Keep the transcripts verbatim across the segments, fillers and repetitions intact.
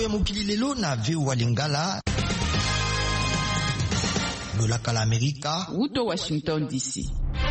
sango ya mokili lelo na V O A Lingala. Lolaka la Amerika. Uto Washington D C.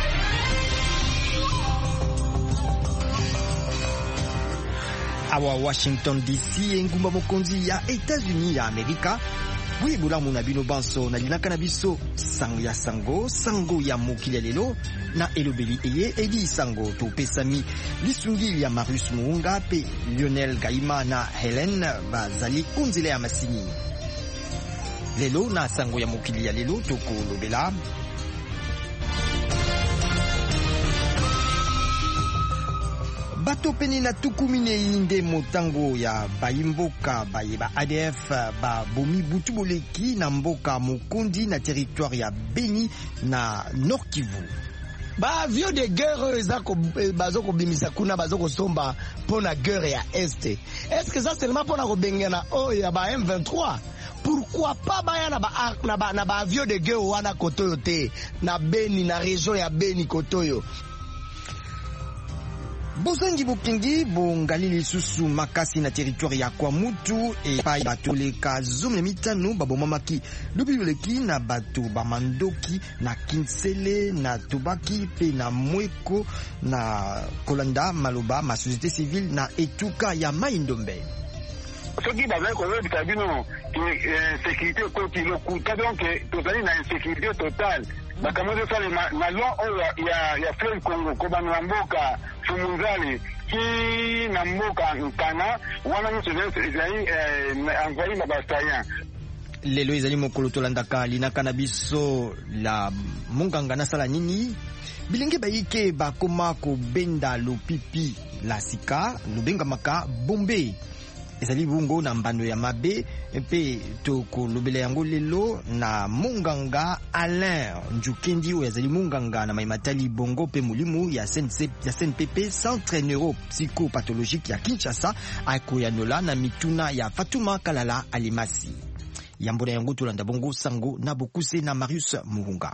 Awa Washington D C ngumba mokonzi ya États-Unis ya Amerika. Oui, bulamu na bino banso na linaka na biso sango ya sango sango ya mokili lelo na elobeli eye edi sango to pesami lisungi ya Marius Muunga pe Lionel Gaima na Helen bazali unzile ya masini lelo na sango ya mokili ya lelo toko lobela bato pene na tukumine inde motango ya bayimboka baye ba A D F ba bomi butu boleki na mboka mokondi na territoire ya Beni na Nord Kivu. Ba avion de guerre ezako bazoko bimisa kuna bazoko somba pona guerre ya Est. Est-ce que ça seulement pona ko bengana o ya ba M vingt-trois? Pourquoi pas baya na ba na ba na ba avion de guerre wana kotoyo te na Beni na région ya Beni kotoyo? Bozangi bokingi bongalili susu makasi na territoire ya Kwamutu e pa batoleka zomle mitano babomamaki lubiloleki na bato bamandoki na Kinsele na Tobaki pe na Mweko na Kolanda maloba ma société civile na etuka ya Maindombe. Soki bazali kolobika bino sécurité koti lokuta donc tozali na insécurité totale. Bakamoze sale na loi oyo ya ya Fleuve Congo kobana mboka Fumunzali ki na mboka Nkana wana nyonso ezali envoyé na bastayan. Lelo ezali mokolo tolandaka linaka na biso la monganga na sala nini bilenge bayike bakoma kobenda lopipi la sika lubengamaka bombe ezali bungo na mbano ya mabe pe toko lobele yango lelo na monganga Alain Njukendi oyo ezali monganga na maimatali bongo pe mulimu ya C N P P Centre Neuropsychopathologique ya Kinshasa akoyanola na mituna ya Fatuma Kalala Alimasi yambona yango tolanda bongo sango na bokuse na Marius Muhunga.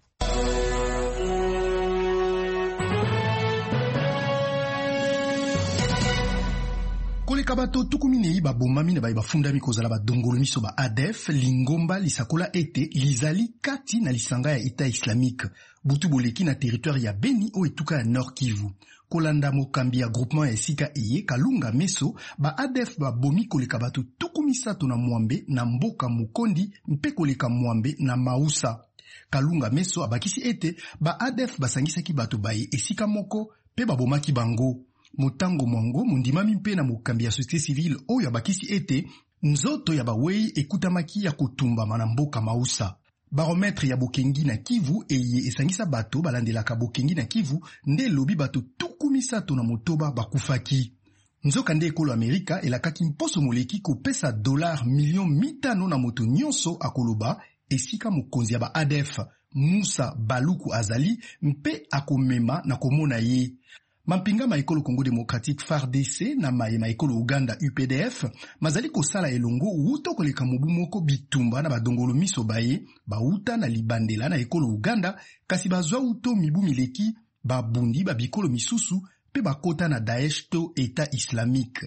Koleka bato tukumine ba bomami na ba bafundami kozala ba dongolo miso ba A D F lingomba lisakola ete lizali kati na lisanga ya État islamique butu boleki na territoire ya Beni o etuka ya Nord Kivu kolanda mokambi ya groupement ya esika eye Kalunga Meso ba A D F ba bomi koleka bato tukumisato na Mwambe na mboka Mukondi mpe koleka Mwambe na Mausa. Kalunga Meso abakisi ete ba A D F basangisaki bato baye esika moko pe babomaki bango. Motango mwango mundimami mpe na mokambi ya société civile oyo abakisi ete nzoto ya bawei ekutamaki ya kotumba na mboka Mausa. Barometre ya bokengi na Kivu eye esangisa bato balandelaka bokengi na Kivu nde lobi bato tukumisato na motoba bakufaki. Nzoka nde ekolo Amerika elakaki mposo moleki kopesa dollar million mitano na moto nyonso akoloba esika mokonzi ya ba A D F Musa Baluku azali mpe akomema na komona ye. Mampinga maekolo Congo Démocratique F A R D C na maye maekolo Uganda U P D F mazali kosala elongo uto koleka mobu moko bitumba na badongolo miso baye bauta na libandela na ekolo Uganda kasi bazwa uto mibu mileki babundi babikolo misusu pe bakota na Daesh to État islamique.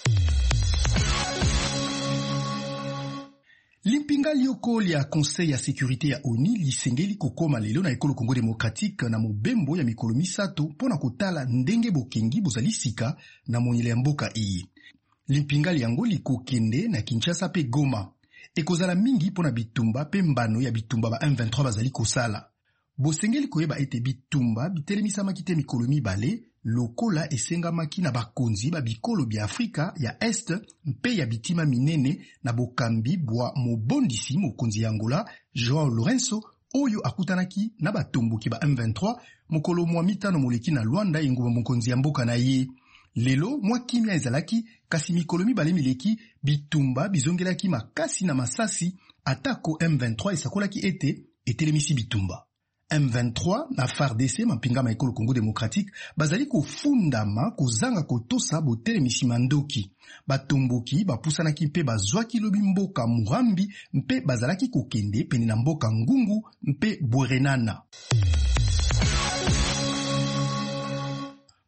Limpinga liokoli ya Conseil ya Sécurité ya O N U lisengeli kokoma lelo na ekolo Congo Démocratique na mobembo ya mikolo misato pona kotala ndenge bokengi bozali sika na monyele ya mboka iyi. Limpinga liango likokende na Kinshasa pe Goma. Ekozala mingi pona bitumba pe mbano ya bitumba ba M vingt-trois bazali kosala. Bosengeli koyeba ete bitumba bitelemisama kite mikolo mibale lokola esengamaki na bakonzi ba bikolo bya Afrika ya Est mpe ya bitima minene na bokambi bwa mobondisi mokonzi ya Angola João Lourenço oyo akutanaki na batomboki ba M vingt-trois mokolo mwa mitano moleki na Luanda yenguba mokonzi ya mboka na ye. Lelo mwa kimia ezalaki kasi mikolo mibale mileki bitumba bizongelaki makasi na masasi atako M vingt-trois esakolaki ete etelemisi bitumba. M vingt-trois na F A R D C mampinga maekolo Congo Démocratique bazali kofundama kozanga kotosa botelemisi mandoki. Batomboki bapusanaki mpe bazwaki lobi mboka Murambi mpe bazalaki kokende pene na mboka Ngungu mpe Bwerenana.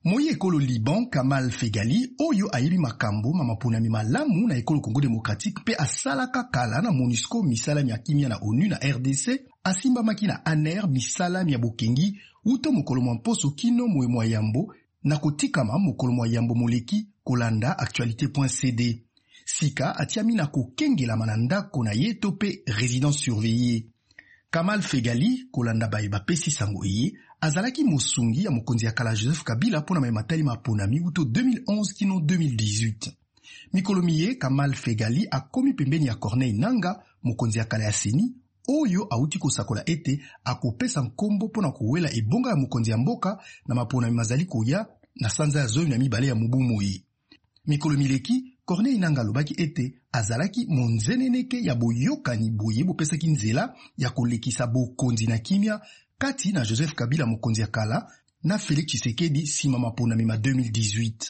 Moye ekolo Liban Kamal Fegali oyo ayebi makambo mamapunami malamu na ekolo Congo Démocratique pe asalaka kala na MONUSCO misala ya kimia na ONU na R D C asimba maki na A N E R misala ya bokengi uto mokolo mwa mposo kino moye mwa yambo na kotikama mokolo mwa yambo moleki kolanda actualité point c d. Sika atiami na kokengela manandako na ye to pe résidence surveillée. Kamal Fegali kolanda baye bapesi sango eye azalaki mosungi ya mokonzi ya kala Joseph Kabila pona mayematali maponami uto deux mille onze kino deux mille dix-huit. Mikolo miye Kamal Fegali akomi pembeni ya Corneille Nanga mokonzi ya kala ya Seni oyo auti kosakola ete akopesa nkombo pona kowela ebonga ya mokonzi ya mboka na maponami mazali koya na sanza ya zoyu na mibale ya mubu moye. Mikolo mileki Corneille Nanga lobaki ete azalaki monzeneneke ya boyokani boye bopesaki nzela ya kolekisa bokonzi na kimia kati na Joseph Kabila mokonzi ya kala na Félix Tshisekedi sima maponami ma deux mille dix-huit.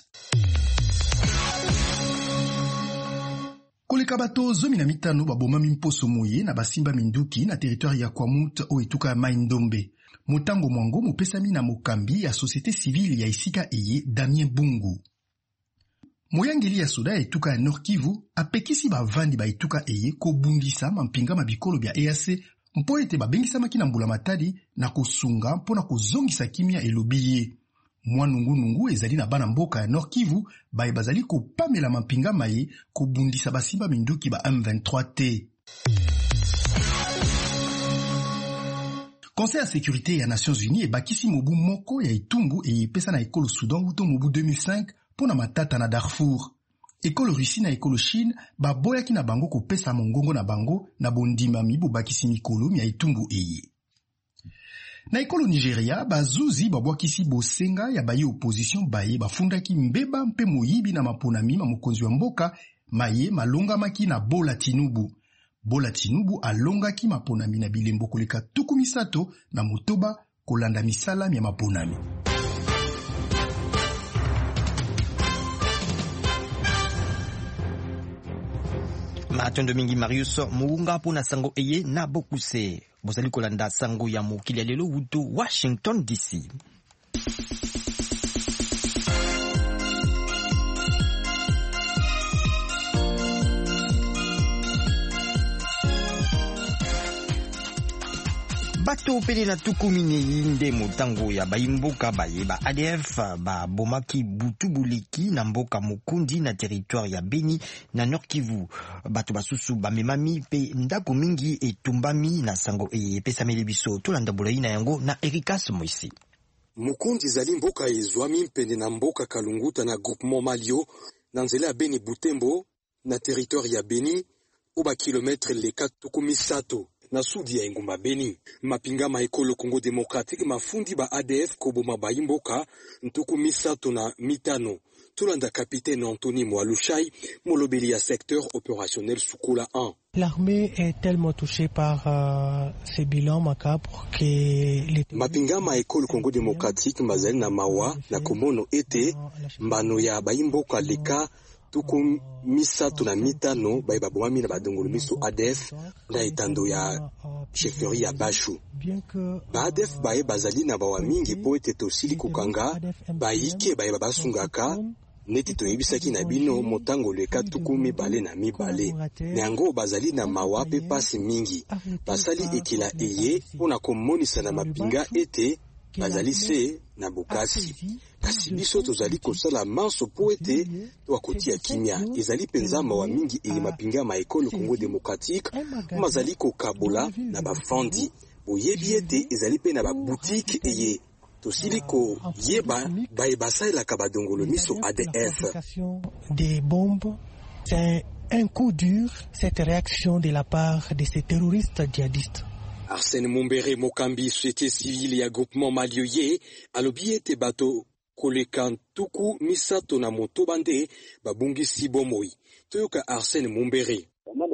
Koleka bato zomi na mitano babomami mposo moye na basimba minduki na territoire ya Kwamut o etuka ya Mai Ndombe. Motango mwango mopesami na mokambi ya société civile ya isika eye Damien Bungu. Moyangeli ya soda ya etuka ya Nord Kivu apekisi bavandi ba etuka eye kobundisa mampinga mabikolo bya E A C mpo ete babengisa maki na mbula matadi na kosunga mpona kozongisa kimia elobi ye. Mwanungu nungu ezali na bana mboka ya Nord Kivu baye bazali kopamela mampinga maye kobundisa basimba minduki ba M vingt-trois T. Conseil ya sécurité ya Nations Unies ebakisi mobu moko ya etumbu eyepesa na ekolo Soudan uto mobu deux mille cinq pona matata na Darfour. Ekolo Russie na ekolo Chine baboyaki na bango kopesa mongongo na bango na bondimami bobakisi mikolo ya etumbu eye. Na ekolo Nigeria bazuzi babwakisi bosenga ya baye opposition baye bafundaki mbeba mpe moyibi na maponami ma mokonzi wa mboka maye malongamaki na Bola Tinubu. Bola Tinubu alongaki maponami na bilembo koleka tuku misato na motoba kolanda misala ya maponami. Matondo mingi Marius Muunga pona sango eye na bokuse. Bozali kolanda sango ya mokili ya lelo uto Washington D C. Bato pele na tukumine inde motango ya baimboka baye ba A D F ba bomaki butu buleki na mboka Mukundi na territoire ya Beni na Nord Kivu. Bato basusu bamemami pe ndako mingi etumbami na sango eye pesameli biso tolanda bulayi na yango na Erikas Moisi. Mukundi zali mboka ezwami mpende na mboka Kalunguta na groupement Malio na nzela ya Beni Butembo na territoire ya Beni uba kilometre leka tukumisato na sudi ya engumba Beni. Mapinga ma ekolo Congo Démocratique mafundi ba A D F koboma bayimboka ntuku misato na mitano. Tulanda capitaine Anthony Mwalushai, molobeli ya secteur opérationnel Soukula un. L'armée est tellement touchée par euh, ces bilans macabres que les mapinga ma ekolo Congo Démocratique mazali na mawa na komono ete mbano ya bayimboka leka tuku misato na mitano baye babomami na badongolo miso A D F na etando ya chefferie ya Bashu. Ba A D F baye bazali na bawa mingi po ete tosili kokanga bayike baye babasungaka neti toyebisaki na bino motango leka tuku mibale na mibale. Nango bazali na mawa pe pasi mingi basali ekila eye pona komonisa na mapinga ete bazali se na bokasi. Kasi biso tozali kosala manso po ete wakotia kimia. Ezali penza mawa mingi ili mapinga ma ekolo Congo Démocratique mazali kokabola na bafandi. Boyebi ete ezali pe na ba boutique eye tosili ko yeba baye basala ka badongolo miso A D F. Des bombes, c'est un coup dur cette réaction de la part de ces terroristes djihadistes. Arsène Mumbere Mokambi société civile ya groupement Malioye alobi ete bato koleka ntuku misato na moto bande babungisi bomoi. Toyoka Arsène Mumbere.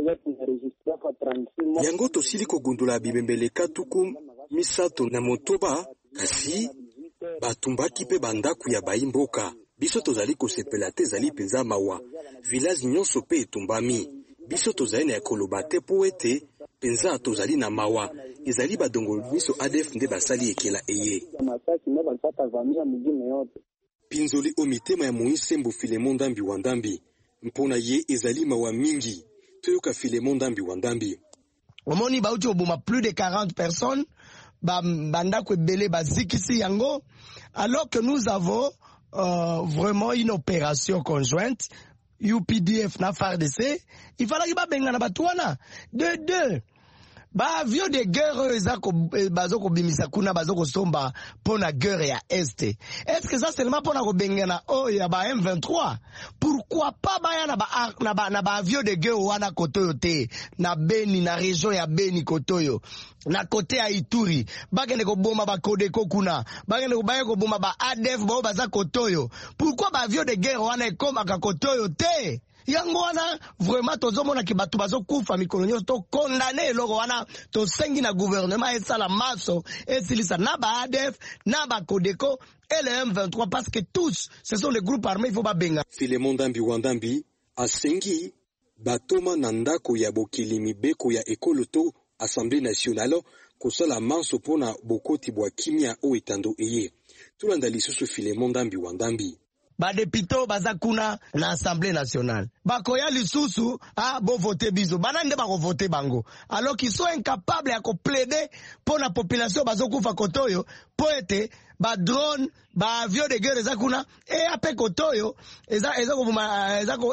Yango tosili kogundula bibembeleka tuku misato na motoba kasi batumbaki pe bandaku ya baimboka. Biso tozali kosepela te zali penza mawa. Village nyonso pe etumbami. Biso tozali na ekoloba te po ete penza tozali na mawa. Ezali badongolo miso A D F nde basali ekela eye. pinzoli o mitema ya Moïse Mbu Filemon Ndambi Wandambi mpona ye ezali mawa mingi toyoka Filemon Ndambi Wandambi. Omoni bauti obuma plus de quarante personnes ba banda ko belé bazikisi yango, alors que nous avons euh, vraiment une opération conjointe U P D F na F A R D C. Il fallait que ba benga na batwana de deux ba avion de guerre ezako bazoko bimisa kuna bazoko somba pona guerre ya Est. Est-ce que ça seulement pona ko bengana oh ya ba M vingt-trois? Pourquoi pas ba ya na ba na ba na ba avion de guerre wana kotoyo te na Beni na région ya Beni kotoyo na côté ya Ituri bagende ko bomba ba Kodeko kuna bagende ko baye ko bomba ba A D F ba baza kotoyo? Pourquoi ba avion de guerre wana ekoma ka kotoyo te? Yango wana vraiment tozomona ki batu bazo kufa mikolo nyonso to condamner eloko wana to sengi na gouvernement esala maso esilisa na ba A D F na ba Kodeko et le M vingt-trois parce que tous ce sont les groupes armés, il faut pas benga. Filemon Ndambi Wandambi asengi batoma na ndako ya bokili mibeko ya ekolo to Assemblée nationale kosala manso pona bokoti bwa kimia o etando eye. Tulanda lisusu Filemon Ndambi Wandambi. Ba dépito baza kuna na Assemblée nationale. Bakoya lisusu a bo voter biso. Banande ba ko voter bango. Alors qu'ils sont incapables à ko plaider pour la population bazokufa kotoyo po ete ba drone ba avion de guerre za kuna e ape kotoyo eza eza ko eza ko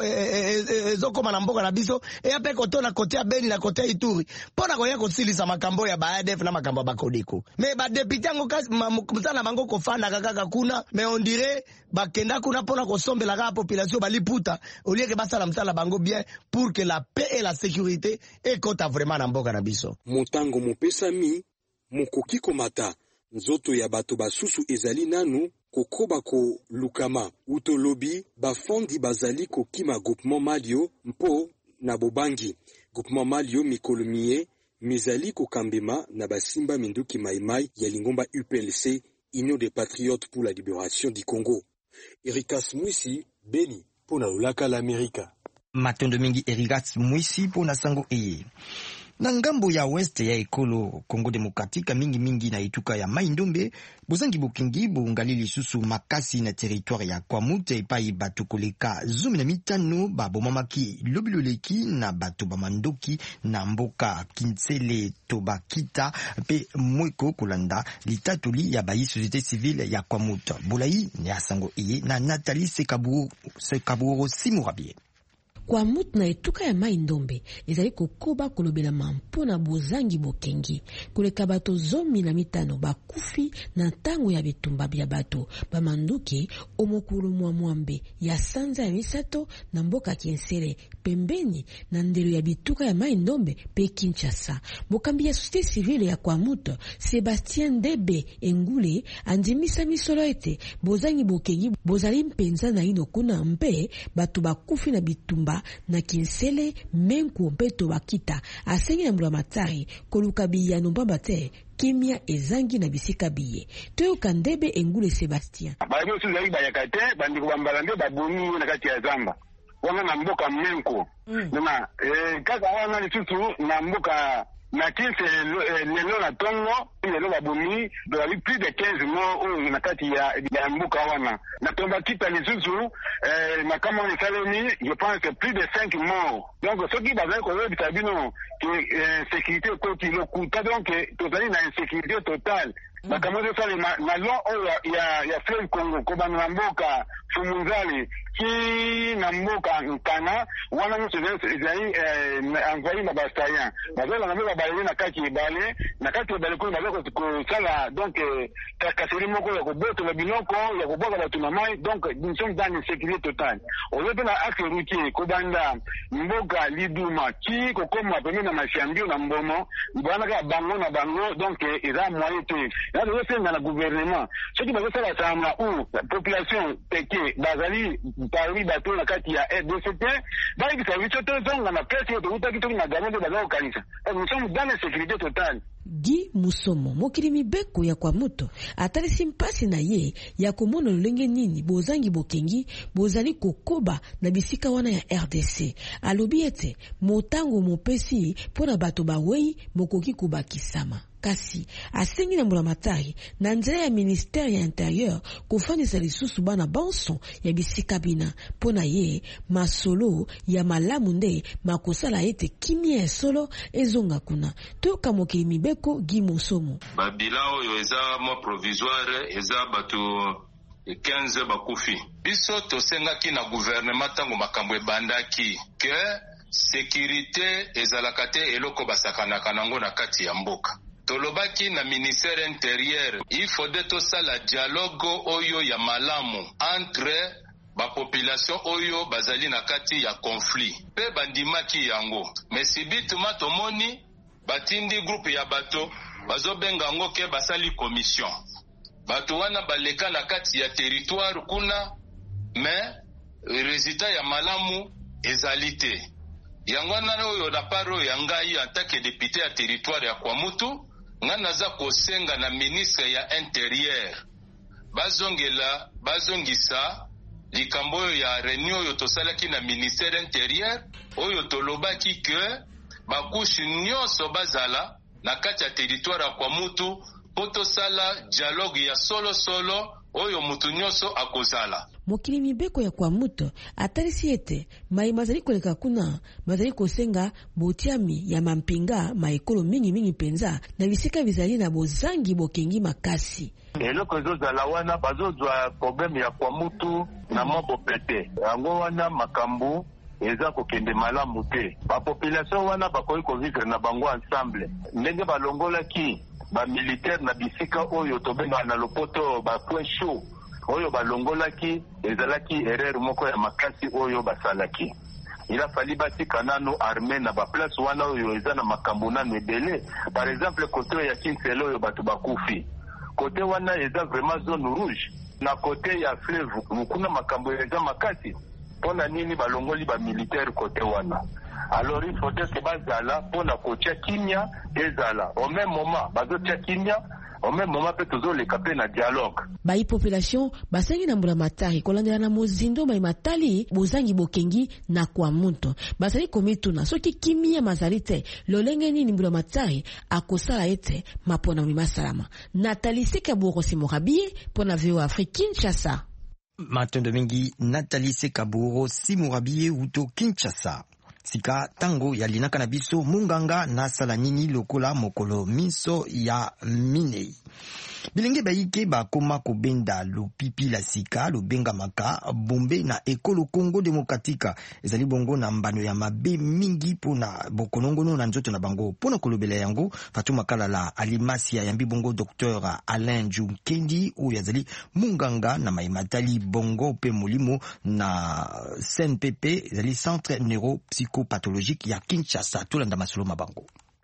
ezo koma na mboka na biso e ape koto na kote ya Beni na kote ya Ituri pona ko ya ko silisa makambo ya ba A D F na makambo ba Kodeko. Mais ba député ngo mutana bango ko fanda kaka kuna mais on dirait ba kenda kuna pona ko sombela ka population ba liputa au lieu que ba sala msala bango bien pour que la paix et la sécurité ekota vraiment na mboka na biso. Motango mopesa mi mukoki komata nzoto ya bato basusu ezali nanu kokoba ko lukama utolobi bafondi bazali kokima groupement Malio mpo na bobangi groupement Malio mikolomie mizali kokambema na basimba minduki maimai ya lingomba U P L C Union des Patriotes pour la Libération du Congo. Erikas Mwisi Beni pona lulaka la Amerika. Matondo mingi Erikas Mwisi pona sango eye. Na ngambo ya west ya ekolo Congo Demokratika mingi mingi na ituka ya Mai Ndombe bozangi bokingi bungali lisusu makasi na territoire ya Kwamute epai batu koleka zumi na mitano babomamaki lobiloleki na batu bamandoki na mboka Kintsele Tobakita pe mweko kolanda litatuli ya bayi société civile ya Kwamute. Bulayi ni asango iye na Nathalie Sekaburo Sekaburo Simurabie. Kwamute na etuka ya Mai Ndombe ezali kokoba kolobela mampo na bozangi bokengi koleka bato zomi na mitano bakufi na tango ya bitumba bya bato bamanduki omokulu mwa mwambe ya sanza ya misato na mboka Kinsele pembeni na ndelo ya bituka ya Mai Ndombe pe Kinshasa. Mokambi ya société civile ya Kwamute Sébastien Debe Engule andimisa misolo ete bozangi bokengi bozali mpenza na ino kuna mpe bato bakufi na bitumba na Kinsele menku mpeto bakita asengi na mbula matari koluka biyano mbamba te kimia ezangi na bisika biye toyoka Ndebe Engule Sébastien bayo sizali bayakate bandi kubambala nde babuni na kati ya zamba wana na mboka menku na eh kaka wana lisusu na mboka na Kinsele lelo na tongo lelo babuni do ali plus de quinze morts na kati ya ya mboka wana na tomba kita lisusu eh na kama ni saloni je pense que plus de cinq morts. Donc ce qui bazali ko lobi tabino que sécurité ko ti lokuta donc tozali na insécurité totale. Bakamozo sale na lo ya ya Fleuve Congo ko bana mboka Fumunzali ki na mboka Nkana wana no ezali envoyé na bastaya bazala na mboka balé na kati ebale na kati ebale ko bazako ko sala donc kasiri moko ya koboto na binoko ya koboka batu na mai donc nous sommes dans une sécurité totale. On veut na axe routier ko banda mboka Liduma ki ko koma pembe na mashambio na mbomo bwana ka bango na bango donc eza moyen te na de faire dans le gouvernement ce qui va faire la sama ou population teke bazali Paris bateau na kati ya R D C T bali service to zonga na presse to utaki to na gamo de bazao kanisa. Nous sommes dans la sécurité totale. Gi Musomo mokili mibeko ya kwa moto atalisi mpasi na ye ya komona lolenge nini bozangi bokengi bozali kokoba na bisika wana ya R D C. Alobi ete motango mopesi pona bato bawei mokoki kubakisama. Kasi asengi na mbulamatari na nzela ya ministère ya intérieur kufanyisa lisusu bana banso ya bisika bina pona ye masolo ya malamu nde makosala ete kimia ya solo ezonga kuna. Toka mokili mibeko Gi Musomo. Babila oyo eza mo provisoire eza batu quinze bakufi. Biso tosengaki na gouvernement tango makambo ebandaki ke sécurité ezalaka te eloko basakanaka nango na kati ya mboka. Tolobaki na ministère intérieur il faut de to sala dialogue oyo ya malamu entre ba population oyo bazali na kati ya conflit pe bandimaki yango. Mais sibitima tomoni batindi groupe ya bato bazobenga ngo ke basali commission. Bato wana baleka na kati ya territoire kuna mais résultat ya malamu ezalite. Yango na oyo na paro ya ngai en tant que député ya territoire ya Kwamutu nga naza kosenga na ministre ya intérieur bazongela bazongisa likambo ya réunion yo tosalaki na ministère intérieur oyo tolobaki ke bakushi nyonso bazala na kati ya territoire ya Kwamutu po tosala dialogue ya solo solo oyo mutu nyonso akozala. Mokili mibeko ya Kwamutu atalisi ete mai mazali koleka kuna mazali kosenga botiami ya mampinga maekolo mingi mingi penza na bisika bizali na bozangi bokengi makasi. Eloko ezozala wana bazozwa problème ya Kwamutu na mambo pete yango wana makambo eza kokende malamu te. Ba population wana bakoki kovivre na bango ensemble ndenge balongolaki ba militaire na bisika oyo tobenga na lopoto ba point chaud oyo balongolaki ezalaki erreur moko ya makasi oyo basalaki. Ila fali batika nano armée na ba place wana oyo eza na makambo nano ebele. Par exemple côté ya Kinselo oyo batu bakufi côté wana eza vraiment zone rouge na côté ya fleuve mukuna makambo eza makasi pona nini balongoli ba militaire côté wana. Alors il faut que bazala pona kotia kimia ezala au même moment bazotia kimia au même moment pe tozo le kapé na dialogue. Bai population basengi na mbulamatari kolandela na mozindo mai matali bozangi bokengi na Kwamutu basali komituna soki kimia mazalite lolenge nini mbulamatari akosala ete mapona mimasalama. Nathalie Sekaburo Simurabie pona V O Afrique Kinshasa. Matondo mingi Nathalie Sekaburo Simurabie uto Kinshasa. Sika tango ya linaka na biso munganga na sala nini lokola mokolo miso ya minei. Bilenge baike ba koma kobenda lopipi la sika lobenga maka bombe na ekolo Congo Demokratika ezali bongo na mbano ya mabe mingi pona bokonongono na nzoto na bango pona kolobela yango Fatuma Kalala Alimasi ya yambi bongo Docteur Alain Junkendi o yazali munganga na maimatali bongo pe mulimo na C N P P ezali Centre Neuropsychopathologique ya Kinshasa tulanda masolo mabango.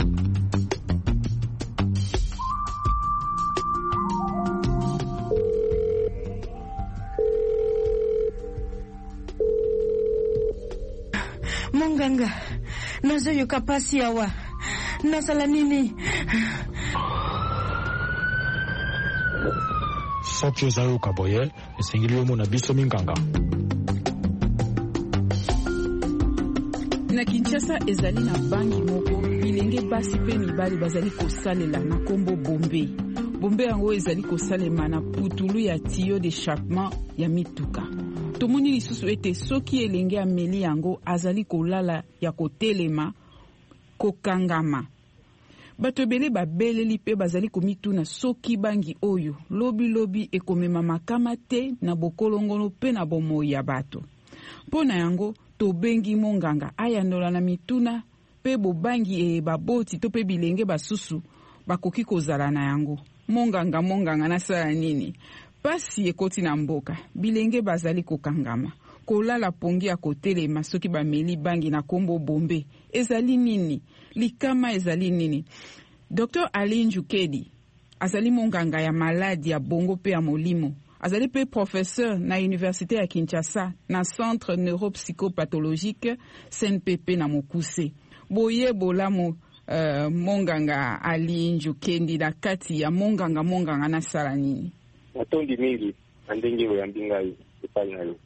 Munganga, nazoyo kapasi yawa. Nasala nini? Sokyo zayo kaboye, esengili yomo na biso minganga. Na Kinshasa ezali na bangi moko, bilenge basi pe mibali bazali kosalela na kombo bombe. Bombe yango ezali kosalema na putulu ya tiyo d'échappement ya mituka. Tomoni lisusu ete soki elenge ameli yango azali kolala ya kotelema kokangama. Bato ebele babeleli pe bazali komituna soki bangi oyo lobi lobi ekomema makama te na bokolongono pe na bomoi ya bato. Pona yango tobengi monganga ayandola na mituna pe bobangi e baboti to pe bilenge basusu bakoki kozala na yango. Monganga monganga nasala nini? Pasi ekoti na mboka, bilenge bazali kokangama. Kolala pongi ya kotelema soki bameli bangi na kombo bombe. Ezali nini? Likama ezali nini? Docteur Alain Junkendi, azali monganga ya maladi ya bongo pe ya molimo. Azali pe professeur na Université ya Kinshasa na Centre Neuropsychopathologique C N P P na Mokuse. Boye bolamo uh, monganga Ali Njukendi na kati ya monganga monganga na sala nini? Matondi mingi andenge we ambinga epai na yo.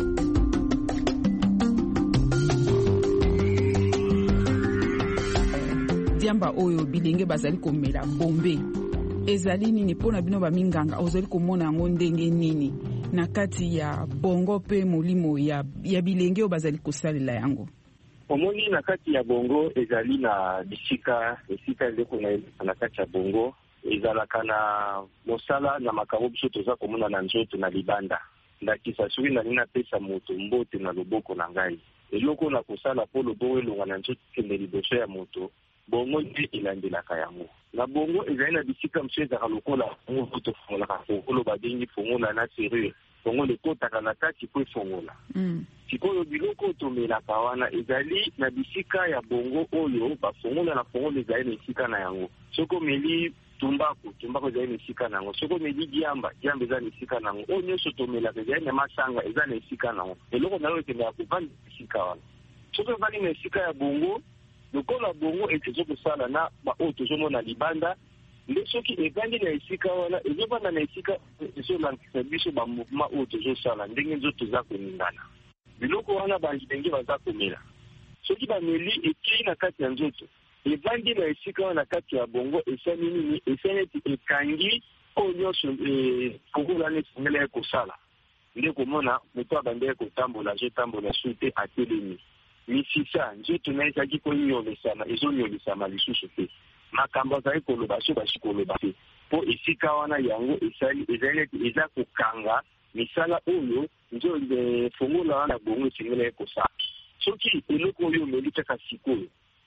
Diamba oyo bilenge bazali komela bombe ezali nini pona bino ba minganga ozali komona yango ndenge nini na kati ya bongo pe molimo ya, ya bilenge oyo bazali kosalela yango? Omoni na kati ya bongo ezali na bisika esika eleko na kati ya bongo ezalaka na mosala na makambo biso toza komona na nzoto na libanda ndakisa soki nali napesa moto mbote na loboko na ngai eloko na kosala mpo loboko elonga na nzoto kende liboso ya moto bongo nde elandelaka yango. Na bongo ezali na bisika mosusu ezalaka lokola fongo tofungolaka fongolo babengi fongola na serure fongolo ekotaka na kati po efongola. Sikoyo biloko tomelaka wana ezali na bisika ya bongo oyo bafongola na fongolo ezali na esika na yango. Soki omeli tumbaku tumbaku ezali na esika na yango. Soki omeli diamba diamba ezali na esika na yango. Oyo nyonso tomelaka ezali na masanga ezali na esika na yango. Eloko na yo ekendaka kovanda esika wana. Soki ovandi na esika ya bongo lokola bongo etezo kosala na baoyo tozomona libanda nde soki evandi na esika wana ezovanda na esika ezolakisa biso bamouvement oyo tozosala ndenge nzoto eza koningana. Biloko wana bandenge baza komela soki bameli ekei na kati ya nzoto evandi na esika wana na kati ya bongo esali nini esali eti ekangi oyo nyonso fongola na esengela ekosala nde komona moto abandeki kotambola azotambola su te atelemi. Misisa nzoto na ezaki konyolesama ezonyolesama lisusu te makambo azali koloba so basi koloba te mpo esika wana yango esali ezali eti eza kokanga misala oyo nzo fongola wana bongo esengela ekosala. Soki eloko oyo omeli kaka sikoyo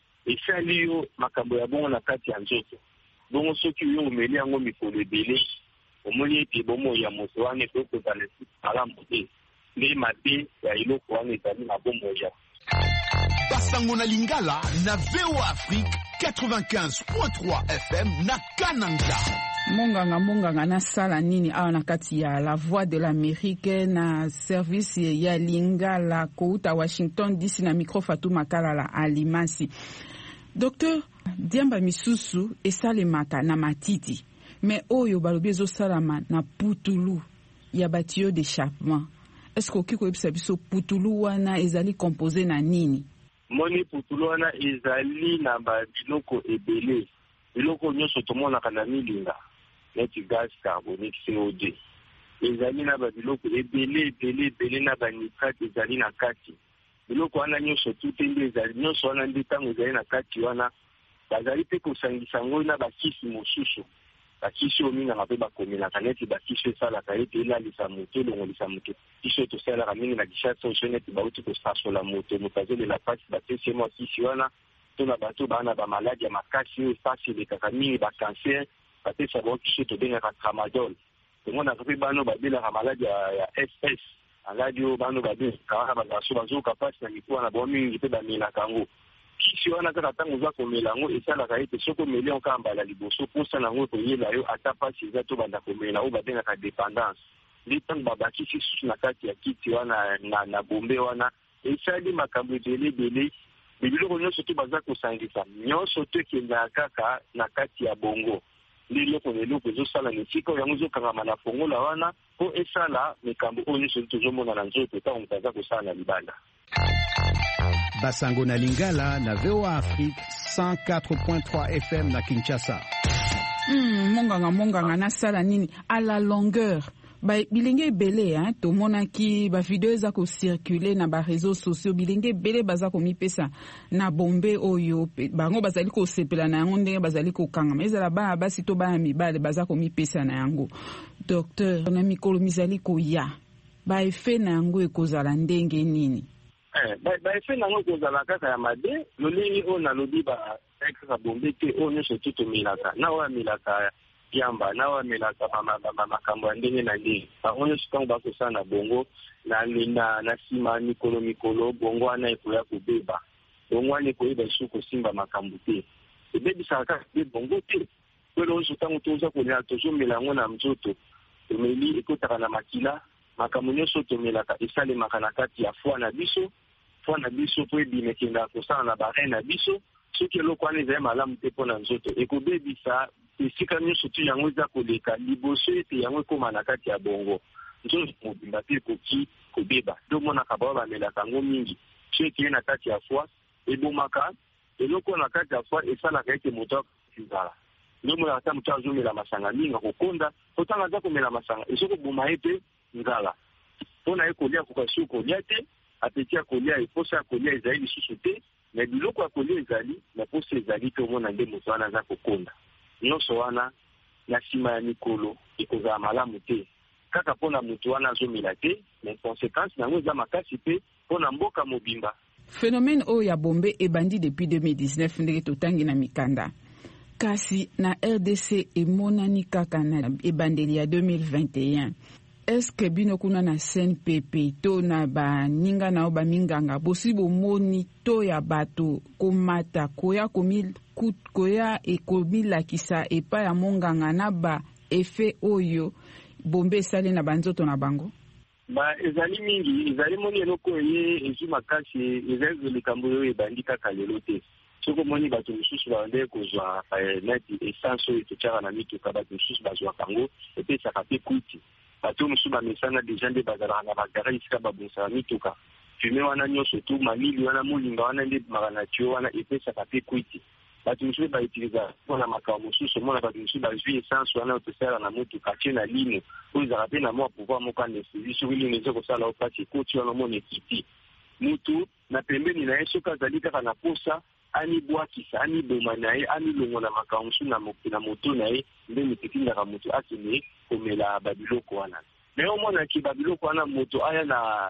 esali yo makambo ya bongo na kati ya nzoto bongo soki oyo omeli yango mikolo ebele omoni ete bomo ya moto wana ekokozala malamu te nde mabe ya eloko wana ezali na bomo ya Basango na Lingala na V O Afrique quatre-vingt-quinze point trois F M na Kananga. Monganga monganga na sala nini awa na kati ya la voix de l'Amérique na service ya Lingala kouta Washington D C na micro Fatou Makala Alimasi. Docteur Diamba misusu esalemaka na matiti mais oyo balobi ezosalama na putulu ya batio d'échappement. Est-ce que vous savez que putulu wana ezali composé na nini? Moni putulu wana ezali na ba biloko ebele. Biloko nyonso tomonaka na milinga. Neti gaz carbonique C O deux. Ezali na ba biloko ebele ebele ebele na ba nitrate ezali na kati. Biloko wana nyonso tute nde ezali nyonso wana nde tango ezali na kati wana bazali pe kosangisa ngo na bakisi mosusu. Bakisi ominga mpe bakomelaka neti bakisi esalaka ete elalisa moto elongolisa moto kisi tosalaka mingi na gishatsa osho neti bauti kosasola moto moto azolela pasi bapesi mwa kisi wana to na bato baa na bamaladi ya makasi oyo pasi elekaka mingi bacancer bapesa bao kisi tobengaka tramadol tomonaka mpe bano babelaka maladi ya S S maladi oyo bano babelaka wana bazaso bazoyoka pasi na miku wana bao mingi mpe bamelaka yango kisi wana kaka ntango oza komela yango esalaka ete soki omeli yango kaka mbala liboso mposa na yango ekoyela yo ata pasi eza to banda komela oyo babengaka dépendance nde ntango babakisi susu na kati ya kiti wana na, na bombe wana esali makambo ebele ebele biloko nyonso to baza kosangisa nyonso to ekendaka kaka na kati ya bongo nde eloko na eloko ezosala na esika oyo yango ezokangama na fongola wana mpo esala makambo oyo nyonso tozomona na nzoto ntango moto aza kosala na libanda. Basango na Lingala na V O Afrique cent quatre point trois F M na Kinshasa. Hmm, monganga monganga na sala nini à la longueur. Ba bilenge belé hein to monaki ba vidéo za ko circuler na ba réseaux sociaux bilenge belé baza ko mipesa na bombe oyo bango bazali ko sepela na yango ndenge bazali ko kanga mais ezala ba basi to ba mibale baza ko mipesa na yango. Docteur na mikolo mizali ko ya ba efe na yango ekozala ndenge nini? Eh, ba ba efe na yango ekozala kaka ya mabe lolenge oyo nalobi ba kaka bombe te oyo nyonso totomilaka na oyo amilaka yamba na oyo amelaka makambo ya ndenge na ndenge bango nyonso ntango bakosala na bongo na na nsima mikolo mikolo bongo wana ekoya kobeba bongo wana ekoyeba esu kosimba makambo te ebebisaka kaka mpe bongo te kwelo nyonso ntango toza kolela tozomela yango na nzoto tomeli ekotaka na makila makambo nyonso tomelaka esalemaka na kati ya foi na biso foi na biso po ebima ekendaka kosala na barein na biso soki eloko wana ezali malamu te mpo na nzoto ekobebisa esika nyonso tu yango eza koleka liboso ete yango ekóma na kati ya bongo nzoto mobimba mpe ekoki kobeba nde omonaka bao bamelaka yango mingi so ekeye na kati ya foi ebomaka eloko na kati ya foi esalaka ete moto akozala nde omonaka ata moto azomela masanga mingi akokonda potanga aza komela masanga esoki oboma ye mpe nzala mpo na ye kolia kokasi kolia te apeti ya kolia eposa ya kolia ezali lisusu te na biloko ya kolia ezali na posa ezali te omona nde moto wana aza kokonda nyonso wana na nsima ya mikolo ekozala malamu te kaka mpo na moto wana azomela te na conséquence nango eza makasi mpe mpo na mboka mobimba. Phénomène oyo ya bombe ebandi depuis deux mille dix-neuf ndenge totangi na mikanda kasi na R D C emonani kaka na ebandeli ya deux mille vingt et un. Est-ce que bino kuna na C N P P to na baninga nao baminganga bosi bomoni to ya bato komata koya komi koya ekomilakisa epa ya monganga na ba efe oyo bombe esali na banzoto na bango? Ba ezali mingi ezali moni eloko ye ezwi makasi ezali likambo oyo ebandi kaka lelo te soki omoni bato mosusu bande kozwa neti essence oyo etotyaka na mituka bato mosusu bazwaka yango epesaka mpe kuti bato mosusu bamesana deja nde bazalaka na bagara esika babongisaka mituka fume wana nyonso tu malili wana molinga wana nde ebimaka na tio wana epesaka mpe kwiti bato mosusu bautiliza mpona makambo mosusu omona bato mosusu bazwi essence wana otosala na motuka tie na lino oyo ezaka mpe na mwa pouvoir moko anesthésie soki lino eza kosala opasi ekoti wana omona ekiti mutu na pembeni na ye soki azali kaka na posa anibwakisa aniboma na ye anilongo na makambo mosusu na moto na ye nde mititindaka moto akende komela babiloko wana me omonaki babiloko wana moto aya na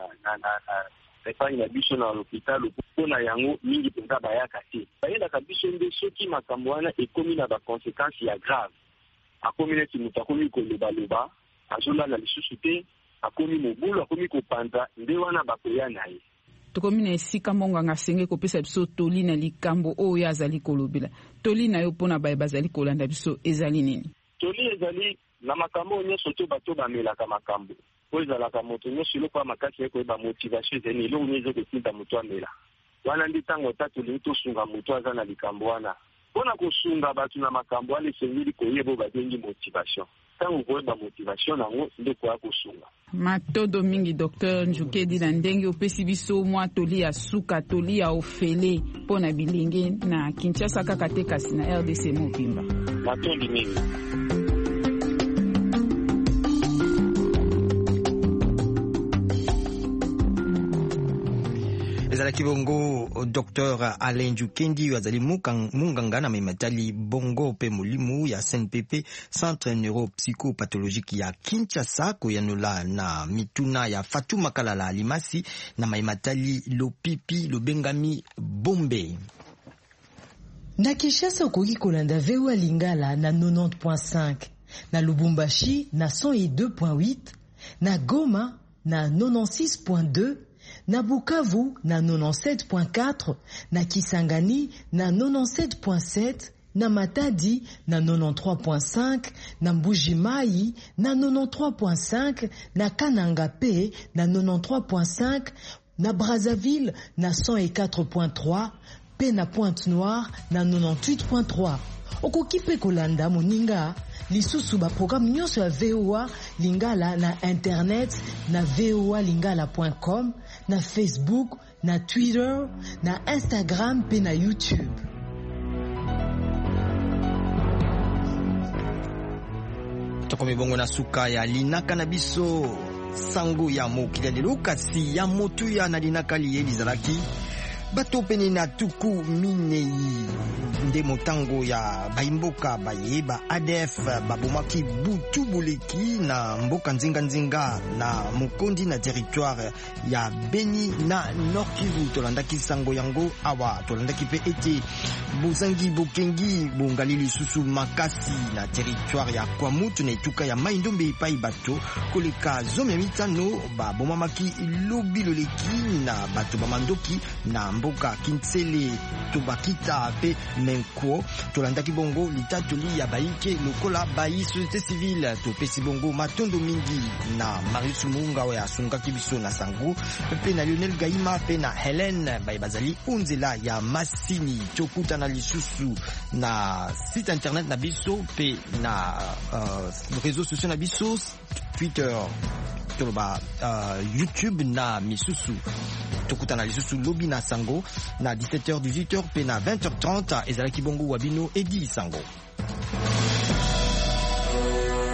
epai na biso na l'hôpital mpona yango mingi mpenza bayaka te bayelaka biso nde soki makambo wana ekomi na baconséquence ya grave akomi neti moto akomi kolobaloba azolala lisusu te akomi mobulu akomi kopanza nde wana bakoya na ye tokomi na esika monganga asenge kopesa biso toli na likambo oyo azali kolobela toli na yo mpona baye bazali kolanda biso ezali nini? Toli ezali na makambo nyonso to bato bamelaka makambo oyo ezalaka moto nyonso eloko ya makasi ekoyeba motivation ezali eloko nyonso ekotinda moto amela wana ndi ntango ata tolingi tosunga moto aza na likambo wana mpona kosunga bato na makambo wana esengeli koyeba oyo babengi motivation ntango koyeba motivation nango nde koya kosunga. Matondo mingi Docteur Njukedi na ndenge opesi biso mwa toli ya suka toli ya ofele mpona bilenge na Kinshasa kaka te kasi na R D C mobimba. Matondi mingi. ezalaki bongo Docteur Alain Jukendi azali munganga na maimatali bongo pe mulimu ya C N P P Centre Neuropsychopathologique ya Kinshasa koyanola na mituna ya Fatuma Kalala Alimasi na maimatali lopipi lobengami bombe. Na Kinshasa okoki kolanda V O A Lingala na quatre-vingt-dix point cinq, na Lubumbashi na cent deux point huit, na Goma na quatre-vingt-six point deux, na Bukavu na quatre-vingt-dix-sept point quatre, na Kisangani na quatre-vingt-dix-sept point sept, na Matadi na quatre-vingt-treize point cinq, na Mbuji-Mayi na quatre-vingt-treize point cinq, na Kananga P na quatre-vingt-treize point cinq, na Brazzaville na cent quatre point trois, pe na Pointe-Noire na quatre-vingt-dix-huit point trois. Okoki pe kolanda moninga lisusu ba programme nyonso ya V O A Lingala na internet na v o a lingala point com, na Facebook, na Twitter, na Instagram pe na YouTube. Tokomi bongo na suka ya linaka na biso sango ya mokili lelo kasi ya motu ya na linaka liye lizalaki bato pene na tuku minei nde motango ya baimboka baye ba A D F babomaki butu boleki na mboka nzinga nzinga na mokondi na territoire ya Beni na Nord Kivu. Tolandaki sango yango awa tolandaki pe ete bozangi bokengi bongali lisusu makasi na territoire ya Kwamutu na etuka ya Maindombe epai bato koleka zomi ya mitano babomamaki lobi loleki na bato bamandoki na mboka Kintsele Tobakita pe Menko tolandaki bongo litatoli ya baike lokola bayi société civile topesi bongo matondo mingi na Marius Munga oyo asungaki biso na sango pe na Lionel Gaima pe na Helen bayi bazali unzela ya masini tokuta na lisusu na site internet na biso pe na uh, réseaux sociaux na biso Twitter toloba uh, YouTube na misusu tokuta na lisusu lobi na sango na dix-sept heures dix-huit heures pe na vingt heures trente ezalaki bongo wabino Edi Sango.